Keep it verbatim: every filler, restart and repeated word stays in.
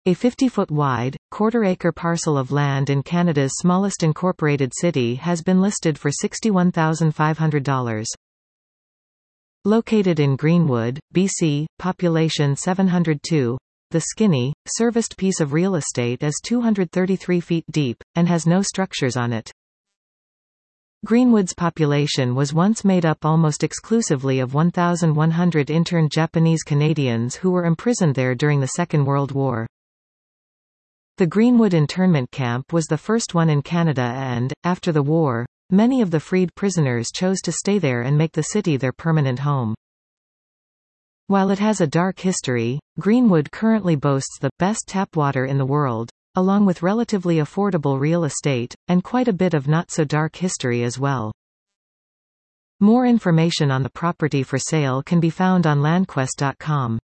A fifty-foot wide, quarter-acre parcel of land in Canada's smallest incorporated city has been listed for sixty-one thousand five hundred dollars. Located in Greenwood, B C, population seven hundred two, the skinny, serviced piece of real estate is two hundred thirty-three feet deep, and has no structures on it. Greenwood's population was once made up almost exclusively of one thousand one hundred interned Japanese Canadians who were imprisoned there during the Second World War. The Greenwood internment camp was the first one in Canada and, after the war, many of the freed prisoners chose to stay there and make the city their permanent home. While it has a dark history, Greenwood currently boasts the best tap water in the world, along with relatively affordable real estate, and quite a bit of not-so-dark history as well. More information on the property for sale can be found on landquest dot com.